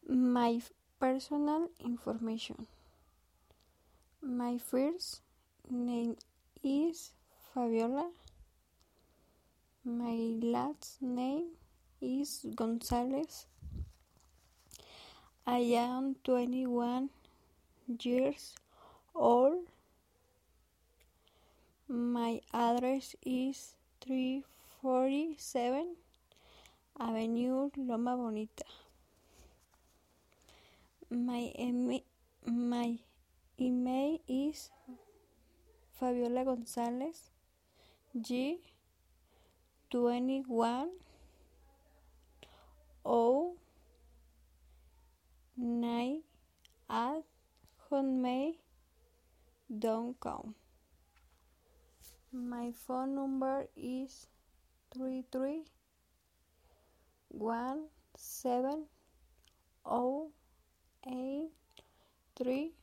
My personal information. My first name is Fabiola. My last name is Gonzalez. I am 21 years old. My address is 347 Avenue Loma Bonita. My email is Fabiola Gonzalez G 21 09 at hotmail.com. My phone number is 33170833